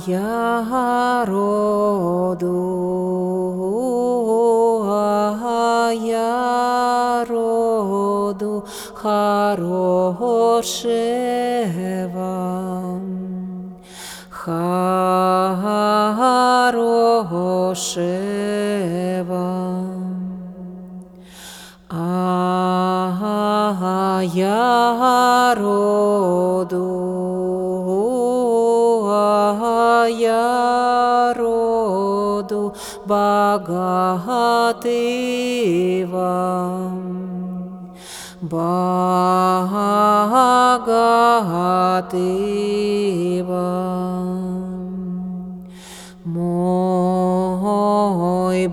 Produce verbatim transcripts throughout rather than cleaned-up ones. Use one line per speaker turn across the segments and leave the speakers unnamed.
я роду, а я роду хорошего, хорошего. А я роду, а я роду богатого, богатого. Мой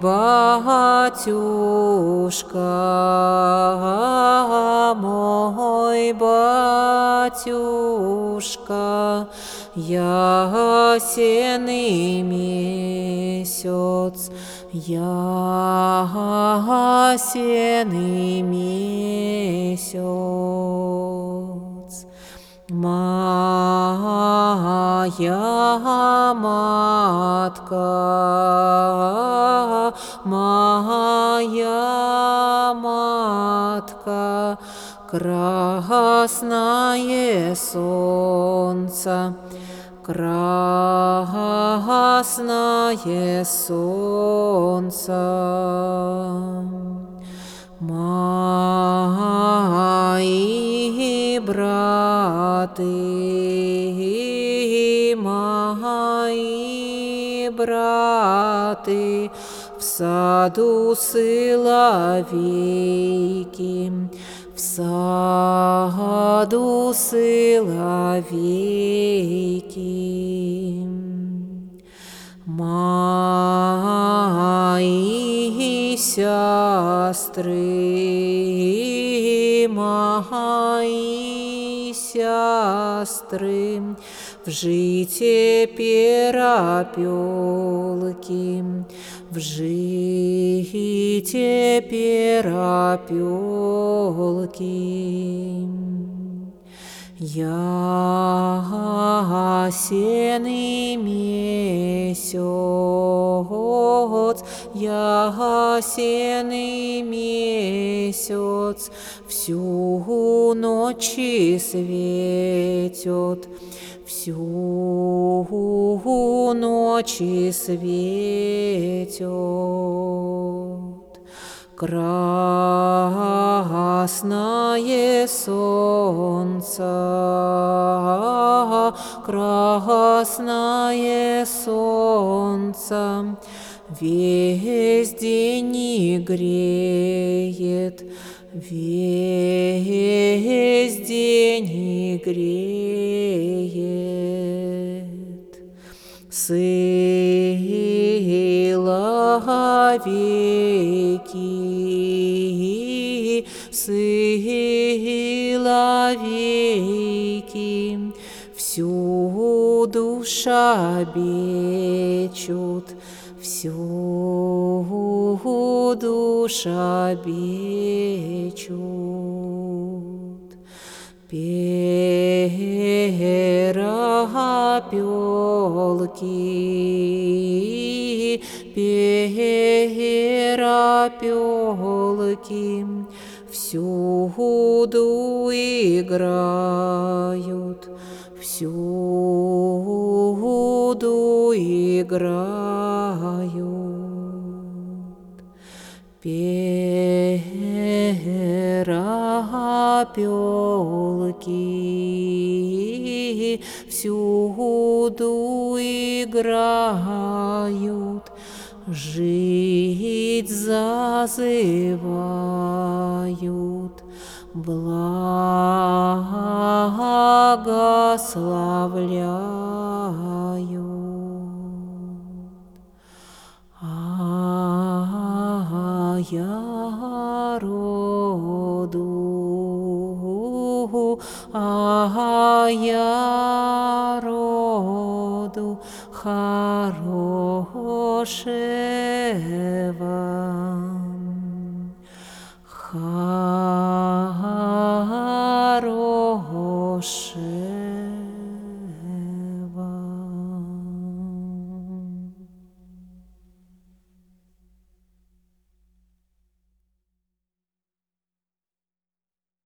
батюшка, мой батюшка, ясенный месяц, ясенный месяц. Моя матка, моя матка, красное солнце, красное солнце. Мои браты, мои браты, в саду соловейки, в саду соловейки. Мои сестры, мои сестры, в жите Перопелки, в жите Перопелки. Ясенный месяц, ясенный месяц, всю ночь светит, всю ночь светит. Красное солнце, красное солнце, весь день греет, весь день греет. Силовейки, силовейки, всю душа бечут, всю душа бечут. Перопелки, перопелки, всюду играют, всюду играют. Перопелки, всюду играют, жить зазывают, благословляют. А я роду, а я роду хорошего.